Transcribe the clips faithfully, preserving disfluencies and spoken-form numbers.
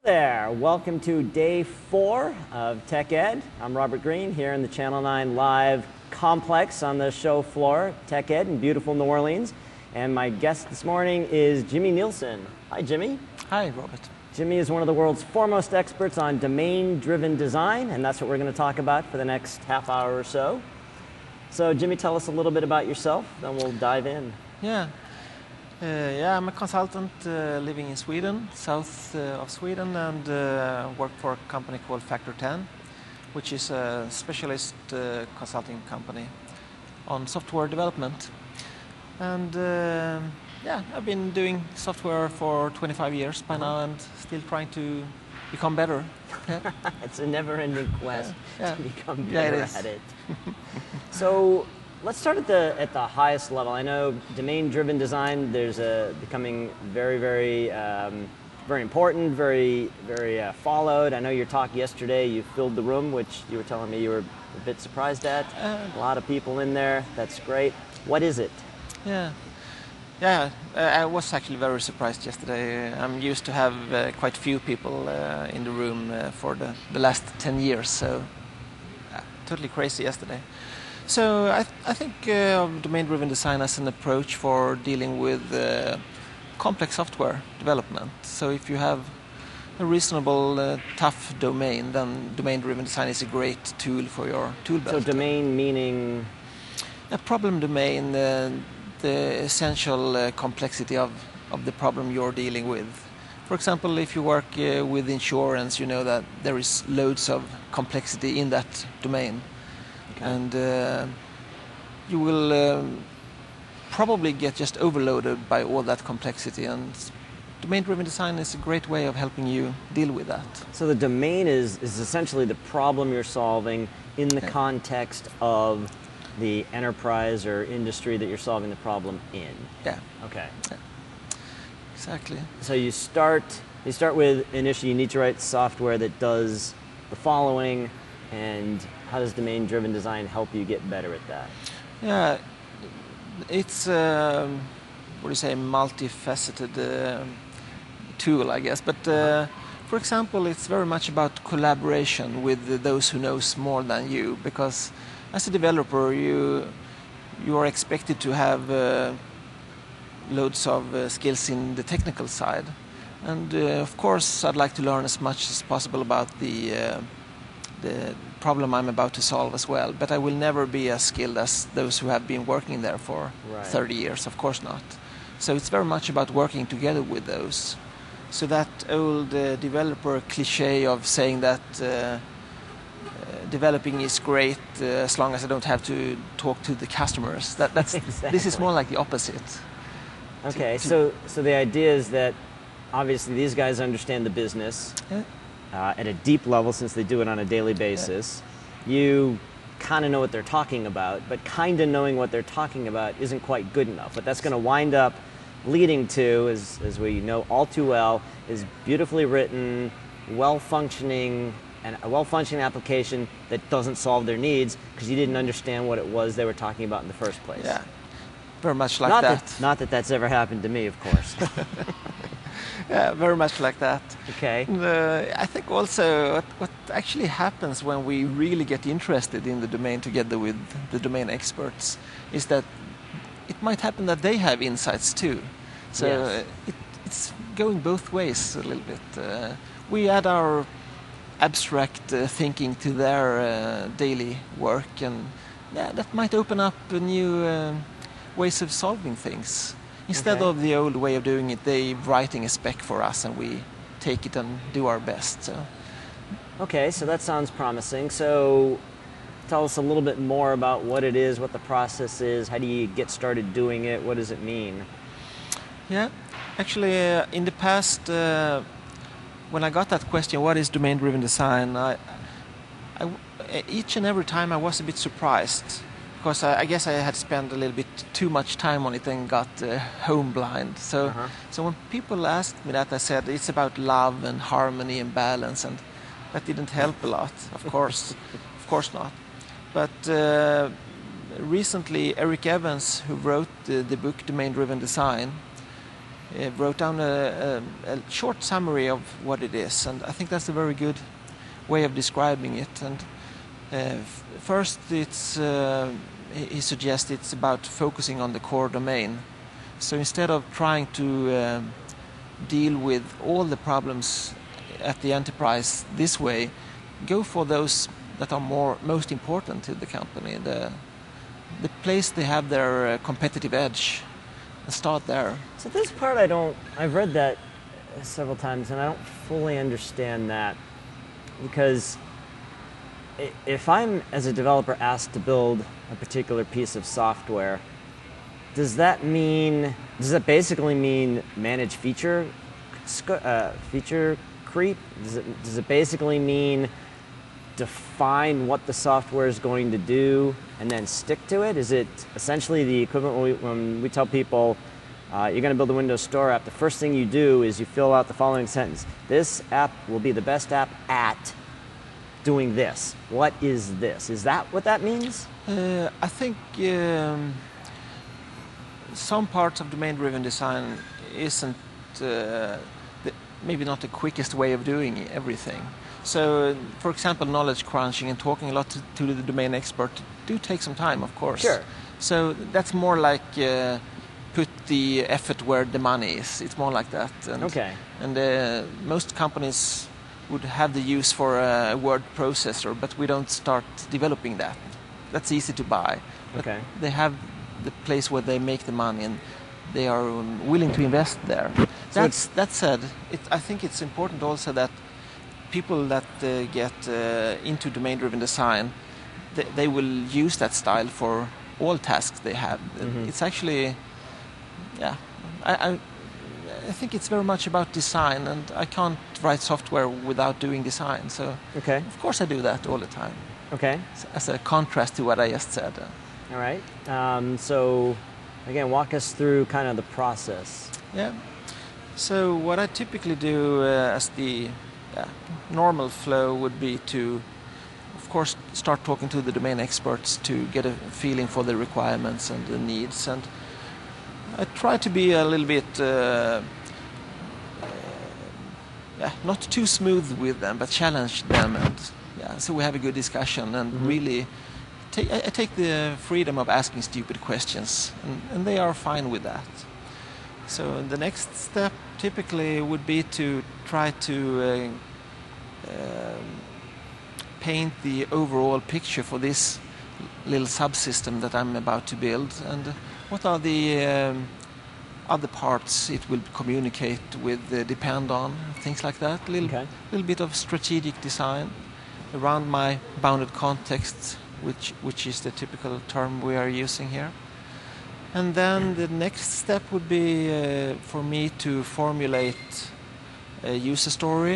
there, welcome to day four of Tech Ed. I'm Robert Green here in the Channel nine Live complex on the show floor, Tech Ed in beautiful New Orleans. And my guest this morning is Jimmy Nielsen. Hi, Jimmy. Hi, Robert. Jimmy is one of the world's foremost experts on domain-driven design, and that's what we're going to talk about for the next half hour or so. So, Jimmy, tell us a little bit about yourself, then we'll dive in. Yeah. Uh, yeah, I'm a consultant uh, living in Sweden, south uh, of Sweden, and uh, work for a company called Factor ten, which is a specialist uh, consulting company on software development. And uh, yeah, I've been doing software for twenty-five years by now and still trying to become better. Yeah. It's a never-ending quest yeah. to become Yeah, better it at it. So, let's start at the at the highest level. I know domain-driven design. There's a becoming very, very, um, very important, very, very uh, followed. I know your talk yesterday. You filled the room, which you were telling me you were a bit surprised at. Uh, a lot of people in there. That's great. What is it? Yeah, yeah. Uh, I was actually very surprised yesterday. I'm used to have uh, quite few people uh, in the room uh, for the the last ten years. So, uh, totally crazy yesterday. So I, th I think uh, domain-driven design as an approach for dealing with uh, complex software development. So if you have a reasonable, uh, tough domain, then domain-driven design is a great tool for your tool belt. So domain meaning? A problem domain, uh, the essential uh, complexity of, of the problem you're dealing with. For example, if you work uh, with insurance, you know that there is loads of complexity in that domain. And uh, you will um, probably get just overloaded by all that complexity. And domain-driven design is a great way of helping you deal with that. So the domain is, is essentially the problem you're solving in the yeah. context of the enterprise or industry that you're solving the problem in. Yeah. Okay. Yeah. Exactly. So you start, you start with initially you need to write software that does the following, and how does domain-driven design help you get better at that? Yeah, it's um, what do you say, multifaceted uh, tool, I guess. But uh, for example, it's very much about collaboration with those who knows more than you, because as a developer, you you are expected to have uh, loads of uh, skills in the technical side, and uh, of course, I'd like to learn as much as possible about the uh, the problem I'm about to solve as well, but I will never be as skilled as those who have been working there for right. thirty years, of course not. So it's very much about working together with those. So that old uh, developer cliche of saying that uh, uh, developing is great uh, as long as I don't have to talk to the customers, that, that's, exactly. This is more like the opposite. Okay, to, to so, so the idea is that obviously these guys understand the business. Yeah. Uh, at a deep level, since they do it on a daily basis. Yeah. You kind of know what they're talking about, but kind of knowing what they're talking about isn't quite good enough. What that's going to wind up leading to, is, as we know all too well, is beautifully written, well-functioning, and a well-functioning application that doesn't solve their needs because you didn't understand what it was they were talking about in the first place. Yeah, very much like not that. that. Not that that's ever happened to me, of course. Yeah, very much like that. Okay. Uh, I think also what, what actually happens when we really get interested in the domain together with the domain experts is that it might happen that they have insights too. So yes. uh, it, it's going both ways a little bit. Uh, we add our abstract uh, thinking to their uh, daily work, and yeah, that might open up a new uh, ways of solving things. Instead okay. of the old way of doing it, they writing a spec for us and we take it and do our best. So. Okay, so that sounds promising. So tell us a little bit more about what it is, what the process is, how do you get started doing it, what does it mean? Yeah, actually uh, in the past, uh, when I got that question, what is domain-driven design, I, I, each and every time I was a bit surprised. Because I, I guess I had spent a little bit too much time on it and got uh, home blind. So, uh-huh. so when people asked me that, I said it's about love and harmony and balance, and that didn't help a lot. Of course, of course not. But uh, recently, Eric Evans, who wrote the, the book Domain-Driven Design, uh, wrote down a, a, a short summary of what it is, and I think that's a very good way of describing it. And uh, f- first, it's uh, he he suggests it's about focusing on the core domain. So instead of trying to uh, deal with all the problems at the enterprise this way, go for those that are more most important to the company, the the place they have their uh, competitive edge, and start there. So this part I don't, I've read that several times and I don't fully understand that, because i- if I'm, as a developer, asked to build a particular piece of software, does that mean, does that basically mean manage feature, sc- uh, feature creep? Does it, does it basically mean define what the software is going to do and then stick to it? Is it essentially the equivalent when we, when we tell people uh, you're going to build a Windows Store app, the first thing you do is you fill out the following sentence: this app will be the best app at doing this. What is this? Is that what that means? Uh, I think um, some parts of domain-driven design isn't uh, the, maybe not the quickest way of doing everything. So, uh, for example, knowledge crunching and talking a lot to, to the domain expert do take some time, of course. Sure. So that's more like uh, put the effort where the money is. It's more like that. And, Okay. And uh, most companies would have the use for a word processor, but we don't start developing that. That's easy to buy. But Okay. they have the place where they make the money, and they are um, willing to invest there. So That's, that said, it, I think it's important also that people that uh, get uh, into domain-driven design, they, they will use that style for all tasks they have. Mhm. It's actually, yeah, I, I, I think it's very much about design, and I can't write software without doing design. So, Okay. of course, I do that all the time. Okay. As a contrast to what I just said. All right. Um, so, again, walk us through kind of the process. Yeah. So what I typically do uh, as the yeah, normal flow would be to, of course, start talking to the domain experts to get a feeling for the requirements and the needs. And I try to be a little bit, uh, uh, yeah, not too smooth with them, but challenge them. And yeah, so we have a good discussion and Mhm. really take, I, I take the freedom of asking stupid questions, and, and they are fine with that. So the next step typically would be to try to uh, um, paint the overall picture for this little subsystem that I'm about to build, and what are the um, other parts it will communicate with, uh, depend on, things like that. A little, Okay. little bit of strategic design around my bounded context, which which is the typical term we are using here. And then the next step would be uh, for me to formulate a user story,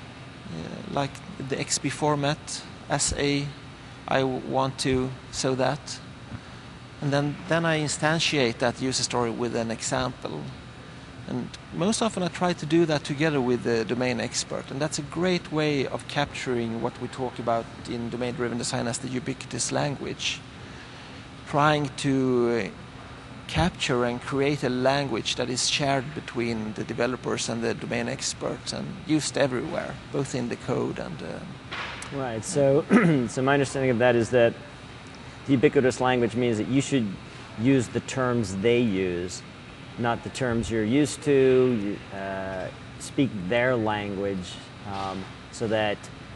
uh, like the X B format, as a I want to show that. And then, then I instantiate that user story with an example. And most often I try to do that together with the domain expert. And that's a great way of capturing what we talk about in domain-driven design as the ubiquitous language. Trying to uh, capture and create a language that is shared between the developers and the domain experts and used everywhere, both in the code and... Uh, Right. So, so my understanding of that is that the ubiquitous language means that you should use the terms they use, not the terms you're used to. You, uh, speak their language, um, so that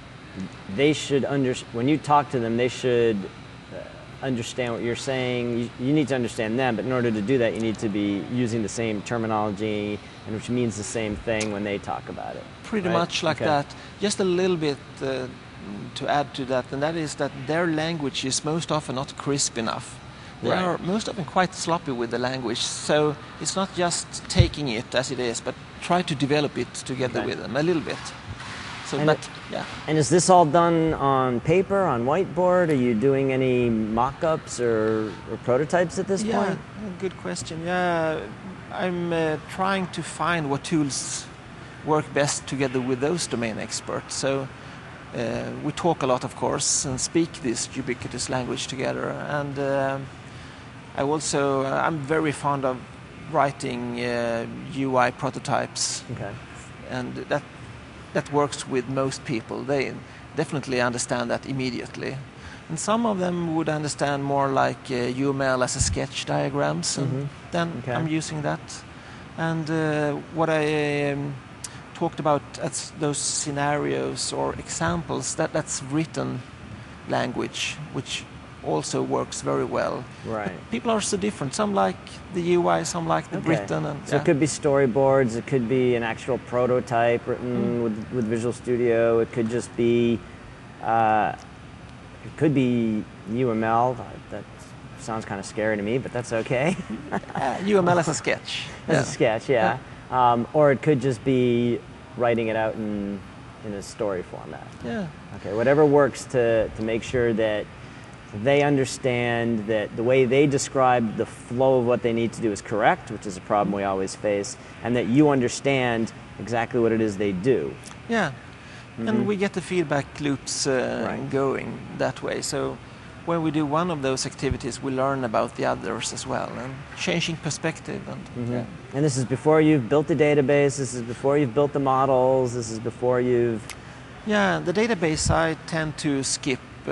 they should under. When you talk to them, they should uh, understand what you're saying. You, you need to understand them, but in order to do that, you need to be using the same terminology, and which means the same thing when they talk about it. Pretty right? much like Okay. that. Just a little bit uh, to add to that, and that is that their language is most often not crisp enough. They Right. are most often quite sloppy with the language, so it's not just taking it as it is, but try to develop it together Okay. with them a little bit. So, And but it- yeah, And is this all done on paper, on whiteboard? Are you doing any mock-ups or, or prototypes at this yeah, point? good question. Yeah, I'm uh, trying to find what tools work best together with those domain experts. So uh, we talk a lot, of course, and speak this ubiquitous language together. And uh, I also, uh, I'm very fond of writing uh, U I prototypes, Okay. and that that works with most people. They definitely understand that immediately. And some of them would understand more like uh, U M L as a sketch diagrams, and Mhm. then Okay. I'm using that. And uh, what I um, talked about as those scenarios or examples, that, that's written language, which also works very well. Right. But people are so different. Some like the U I, some like the Okay. written. And, So yeah. it could be storyboards, it could be an actual prototype written Mm. with, with Visual Studio, it could just be, uh, it could be U M L. That sounds kind of scary to me, but that's okay. Uh, U M L as a sketch. As Yeah. a sketch, yeah. Um, or it could just be writing it out in, in a story format. Yeah. Okay, whatever works to, to make sure that they understand that the way they describe the flow of what they need to do is correct, which is a problem we always face, and that you understand exactly what it is they do. Yeah. And we get the feedback loops uh, Right. going that way. So when we do one of those activities, we learn about the others as well, and changing perspective. And yeah. And this is before you've built the database, this is before you've built the models, this is before you've... Yeah, the database I tend to skip uh,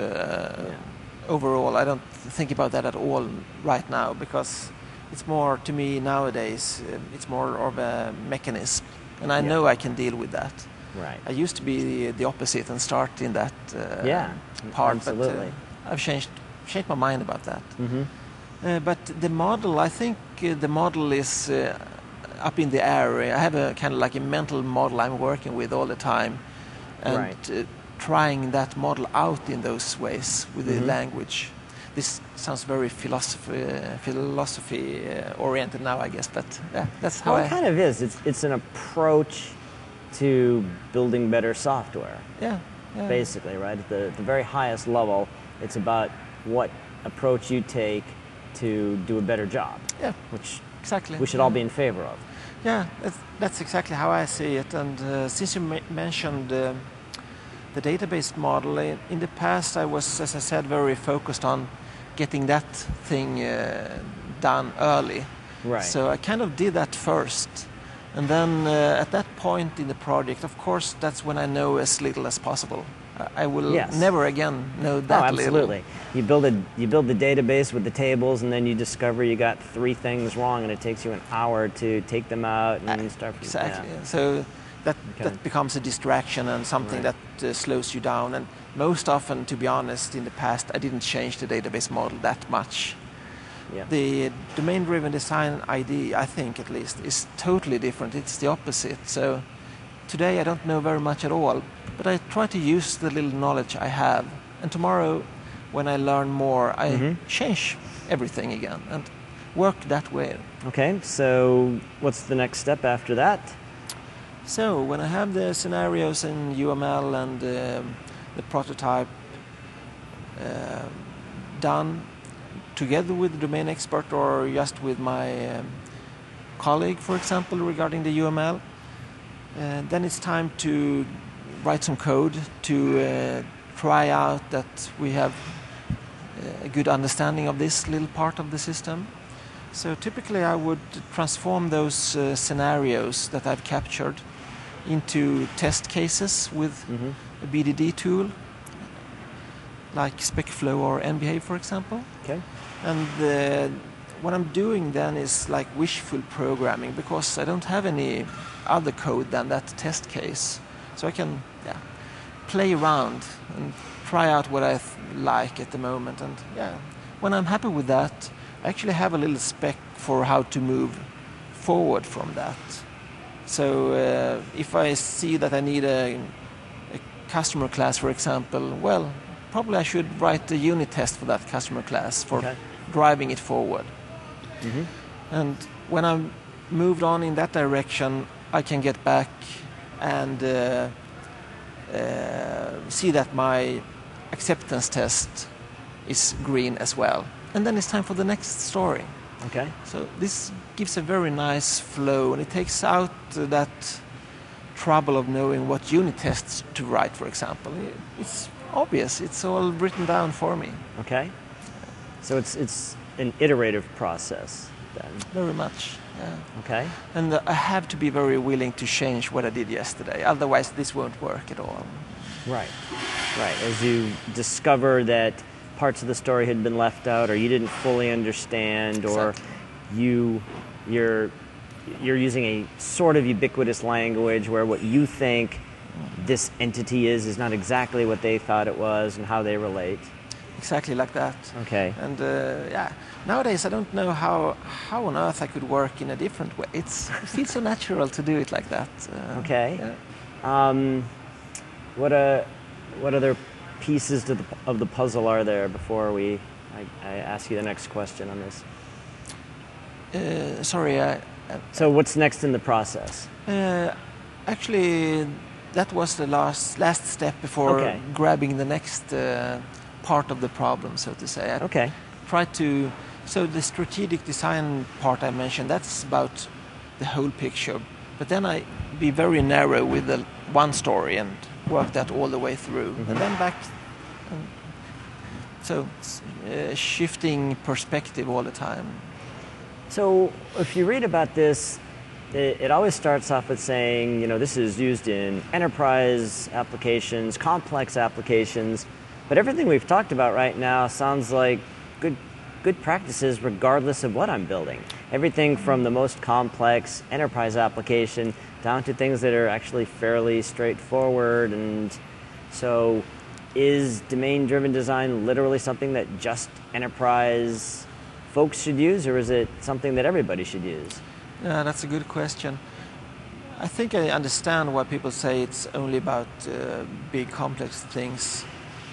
overall. I don't think about that at all right now, because it's more, to me nowadays, uh, it's more of a mechanism, and I Yeah. know I can deal with that. Right. I used to be the, the opposite and start in that uh, Yeah, part, absolutely. but uh, I've changed changed my mind about that. Mm-hmm. Uh, but the model, I think uh, the model is uh, up in the air. I have a kind of like a mental model I'm working with all the time, and Right. uh, trying that model out in those ways with Mhm. the language. This sounds very philosophy uh, philosophy uh, oriented now, I guess, but yeah, that's how Well, I. it kind of is. It's, it's an approach to building better software, yeah, yeah. basically, right? At the, the very highest level, it's about what approach you take to do a better job, Yeah, which exactly. we should all be in favor of. Yeah, that's, that's exactly how I see it. And uh, since you ma- mentioned uh, the database model, in, in the past I was, as I said, very focused on getting that thing uh, done early. Right. So I kind of did that first. And then uh, at that point in the project, of course, that's when I know as little as possible. I I will Yes. never again know Oh, that absolutely. little. You build a you build the database with the tables, and then you discover you got three things wrong, and it takes you an hour to take them out and Uh, start from Exactly. yeah. So that Okay. that becomes a distraction and something Right. that uh, slows you down. And most often, to be honest, in the past, I didn't change the database model that much. Yeah. The domain-driven design idea, I think at least, is totally different. It's the opposite. So today I don't know very much at all, but I try to use the little knowledge I have. And tomorrow, when I learn more, I Mhm. change everything again and work that way. Okay. So what's the next step after that? So when I have the scenarios in U M L and um, the prototype uh, done together with the domain expert or just with my um, colleague, for example, regarding the U M L, uh, then it's time to write some code to uh, try out that we have a good understanding of this little part of the system. So typically I would transform those uh, scenarios that I've captured into test cases with Mm-hmm. a B D D tool like SpecFlow or N B A, for example. Okay. And uh, what I'm doing then is like wishful programming, because I don't have any other code than that test case. So I can yeah, play around and try out what I th- like at the moment. And yeah, when I'm happy with that, I actually have a little spec for how to move forward from that. So uh, if I see that I need a, a customer class, for example, well, probably I should write the unit test for that customer class for Okay. driving it forward. Mm-hmm. And when I'm moved on in that direction, I can get back and uh, uh, see that my acceptance test is green as well. And then it's time for the next story. Okay. So this gives a very nice flow, and it takes out uh, that trouble of knowing what unit tests to write, for example. It's obvious. It's all written down for me. Okay. So it's it's an iterative process then. Very much. Yeah. Okay. And uh, I have to be very willing to change what I did yesterday. Otherwise, this won't work at all. Right. Right. As you discover that parts of the story had been left out, or you didn't fully understand, or Exactly. you, you're, you're using a sort of ubiquitous language where what you think this entity is is not exactly what they thought it was, and how they relate. Exactly like that. Okay. And uh, yeah, nowadays I don't know how how on earth I could work in a different way. It's, it feels so natural to do it like that. Uh, Okay. Yeah. Um, what uh, what other pieces to the, of the puzzle are there before we I, I ask you the next question on this? Uh, sorry, I, So what's next in the process? uh, actually that was the last last step before Okay. grabbing the next uh, part of the problem, so to say. I Okay. try to, so the strategic design part I mentioned, that's about the whole picture. But then I be very narrow with the one story and work that all the way through. Mm-hmm. And then back, and so uh, shifting perspective all the time. So if you read about this, it, it always starts off with saying, you know, this is used in enterprise applications, complex applications, but everything we've talked about right now sounds like good, good practices regardless of what I'm building. Everything from the most complex enterprise application down to things that are actually fairly straightforward. And so is domain-driven design literally something that just enterprise folks should use, or is it something that everybody should use? Yeah, that's a good question. I think I understand why people say it's only about uh, big complex things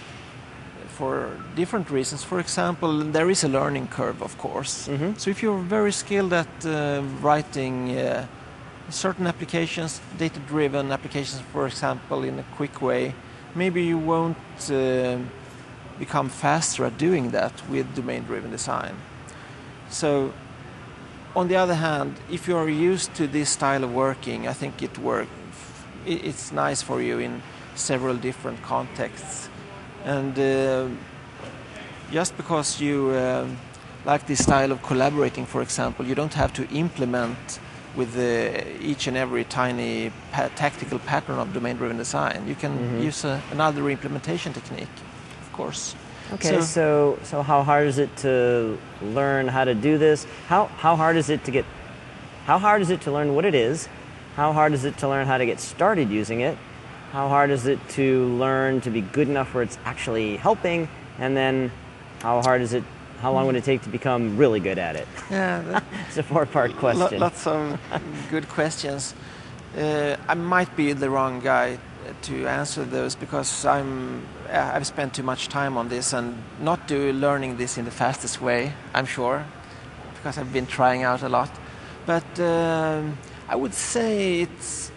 for different reasons. For example, there is a learning curve, of course. Mm-hmm. So if you're very skilled at uh, writing uh, certain applications, data-driven applications, for example, in a quick way, maybe you won't uh, become faster at doing that with domain-driven design. So, on the other hand, if you are used to this style of working, I think it work. It's nice for you in several different contexts. And uh, just because you uh, like this style of collaborating, for example, you don't have to implement with uh, each and every tiny pa- tactical pattern of domain-driven design. You can Mm-hmm. use a, another implementation technique, of course. Okay, So- so, so how hard is it to learn how to do this? How how hard is it to get? How hard is it to learn what it is? How hard is it to learn how to get started using it? How hard is it to learn to be good enough where it's actually helping? And then, how hard is it? How long would it take to become really good at it? Yeah, that, It's a four-part Lo- question. lots of good questions. Uh, I might be the wrong guy to answer those because I'm uh, I've spent too much time on this and not do learning this in the fastest way. I'm sure because I've been trying out a lot, but um, I would say it's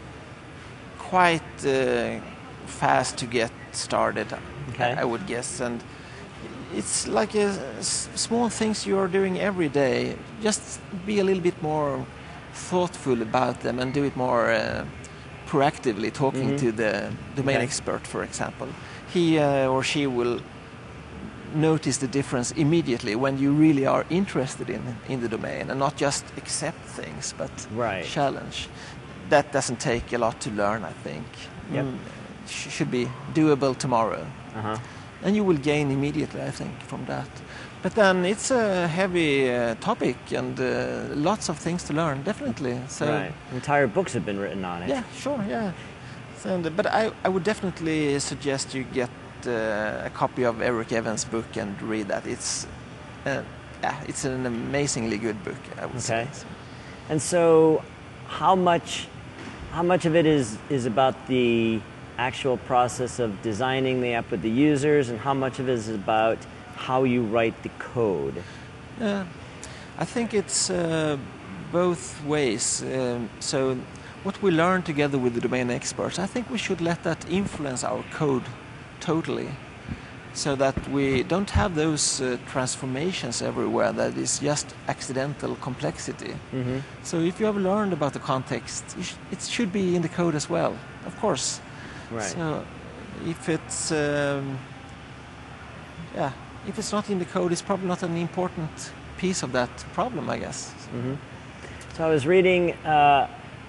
quite uh, fast to get started. Okay. I, I would guess, and it's like a, s- small things you are doing every day. Just be a little bit more thoughtful about them and do it more uh, proactively, talking Mhm. to the domain Okay. expert, for example. He uh, or she will notice the difference immediately when you really are interested in, in the domain and not just accept things, but Right. challenge. That doesn't take a lot to learn, I think. Yep. Mm, sh- should be doable tomorrow. Uh-huh. And you will gain immediately, I think, from that. But then it's a heavy uh, topic and uh, lots of things to learn, definitely. So Right. Entire books have been written on it. yeah, sure, yeah. So, and, but I, I would definitely suggest you get uh, a copy of Eric Evans' book and read that. It's uh, yeah, it's an amazingly good book, I would Okay. say. And so, how much, how much of it is is about the actual process of designing the app with the users, and how much of it is about how you write the code? Yeah, I think it's uh, both ways. Um, so, what we learn together with the domain experts, I think we should let that influence our code totally, so that we don't have those uh, transformations everywhere that is just accidental complexity. Mm-hmm. So, if you have learned about the context, you sh- it should be in the code as well, of course. Right. So, if it's um, yeah, if it's not in the code, it's probably not an important piece of that problem, I guess. Mm-hmm. So I was reading uh,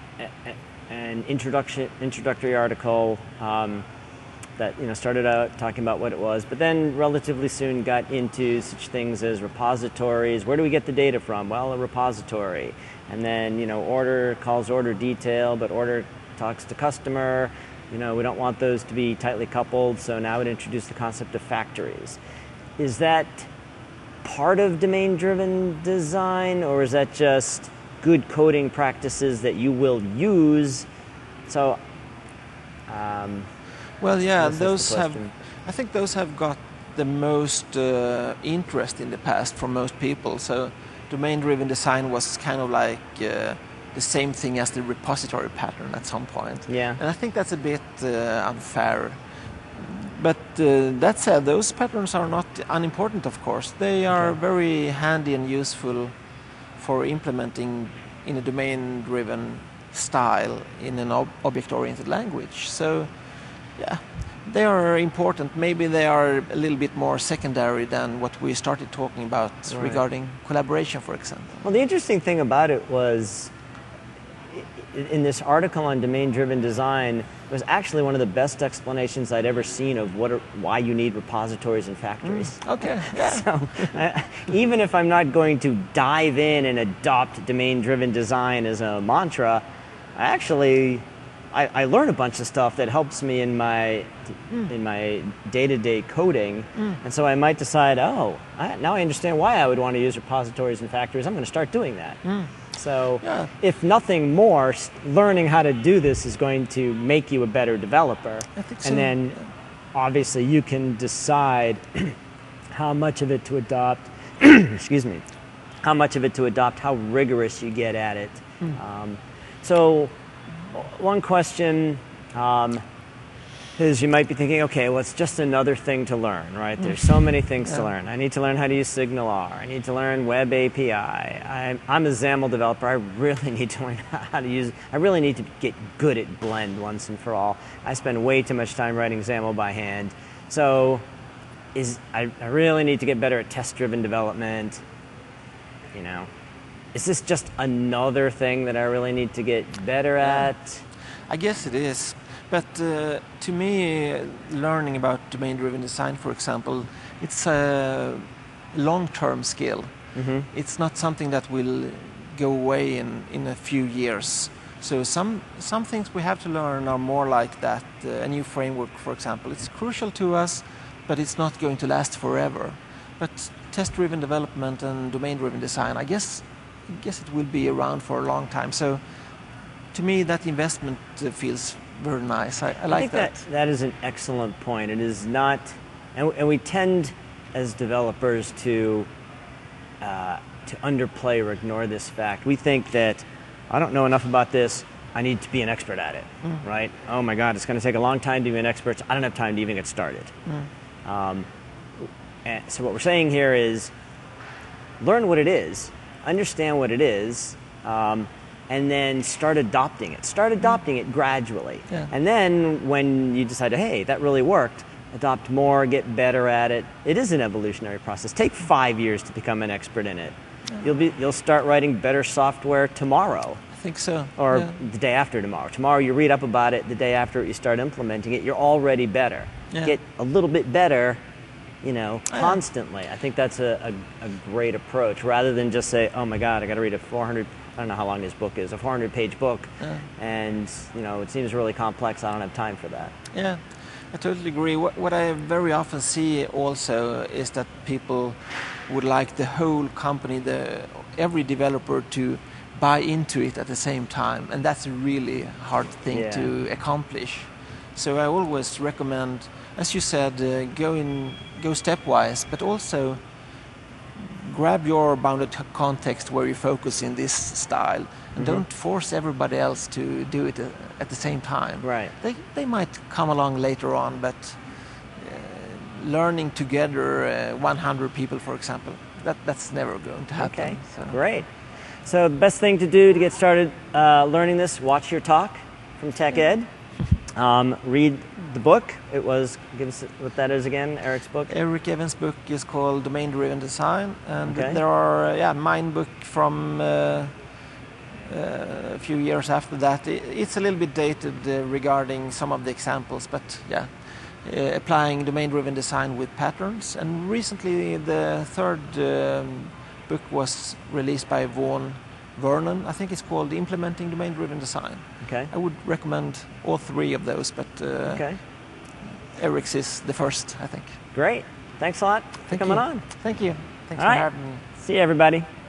an introduction, introductory article um, that you know started out talking about what it was, but then relatively soon got into such things as repositories. Where do we get the data from? Well, a repository. And then you know order calls order detail, but order talks to customer. You know we don't want those to be tightly coupled, so now it introduced the concept of factories. Is that part of domain-driven design, or is that just good coding practices that you will use? So, um, well, yeah, that's those the have. question. I think those have got the most uh, interest in the past for most people. So, domain-driven design was kind of like uh, the same thing as the repository pattern at some point. Yeah. And I think that's a bit uh, unfair. But uh, that said, those patterns are not unimportant, of course. They are Okay. very handy and useful for implementing in a domain-driven style in an ob- object-oriented language. So, yeah, they are important. Maybe they are a little bit more secondary than what we started talking about Right. regarding collaboration, for example. Well, the interesting thing about it was, i- in this article on domain-driven design, it was actually one of the best explanations I'd ever seen of what are, why you need repositories and factories. Okay, yeah. So, uh, even if I'm not going to dive in and adopt domain-driven design as a mantra, I actually I, I learn a bunch of stuff that helps me in my in my day-to-day coding, and so I might decide, oh, I, now I understand why I would want to use repositories and factories. I'm going to start doing that. So, Yeah. if nothing more, s- learning how to do this is going to make you a better developer, I think so, and then obviously you can decide how much of it to adopt. excuse me, how much of it to adopt, how rigorous you get at it. Um, so, one question um, is you might be thinking, okay, well, it's just another thing to learn, right? There's so many things to Yeah. learn. I need to learn how to use SignalR. I need to learn Web A P I. I'm, I'm a XAML developer. I really need to learn how to use, I really need to get good at Blend once and for all. I spend way too much time writing XAML by hand. So is I, I really need to get better at test-driven development. You know, is this just another thing that I really need to get better at? I guess it is. But uh, to me, learning about domain-driven design, for example, it's a long-term skill. Mm-hmm. It's not something that will go away in, in a few years. So some, some things we have to learn are more like that. Uh, a new framework, for example, it's crucial to us, but it's not going to last forever. But test-driven development and domain-driven design, I guess, I guess it will be around for a long time. So to me, that investment uh, feels very nice. I, I I like think that. that that is an excellent point. It is not, and, and we tend as developers to uh, to underplay or ignore this fact. We think that I don't know enough about this. I need to be an expert at it, Mm. right? Oh my God, it's going to take a long time to be an expert. So I don't have time to even get started. Mm. Um, and so what we're saying here is learn what it is, understand what it is, um, and then start adopting it. Start adopting it gradually. Yeah. And then when you decide, hey, that really worked, adopt more, get better at it. It is an evolutionary process. Take five years to become an expert in it. You'll be you'll start writing better software tomorrow I think so. or Yeah. the day after tomorrow. Tomorrow you read up about it, the day after you start implementing it, you're already better. Yeah. Get a little bit better, you know, Yeah. constantly. I think that's a, a, a great approach rather than just say, oh my God, I got to read a four hundred, I don't know how long this book is, a four hundred page book, Yeah. and, you know, it seems really complex. I don't have time for that. Yeah, I totally agree. What, what I very often see also is that people would like the whole company, the every developer to buy into it at the same time, and that's a really hard thing Yeah. to accomplish. So I always recommend, as you said, uh, go in, go stepwise, but also grab your bounded t- context where you focus in this style, and don't force everybody else to do it uh, at the same time. Right. They, they might come along later on, but uh, learning together, uh, one hundred people, for example, that, that's never going to happen. Okay, So, great. So the best thing to do to get started uh, learning this, watch your talk from TechEd. Um, read the book. It was, give us what that is again, Eric's book. Eric Evans' book is called Domain Driven Design, and Okay. there are, uh, yeah, mine book from uh, uh, a few years after that. It, it's a little bit dated uh, regarding some of the examples, but yeah, uh, applying domain-driven design with patterns. And recently, the third um, book was released by Vaughan Vernon. I think it's called Implementing Domain-Driven Design. Okay. I would recommend all three of those, but uh, Okay. Eric's is the first, I think. Great. Thanks a lot for Thank coming you. on. Thank you. Thanks All for right. having me. See you, everybody.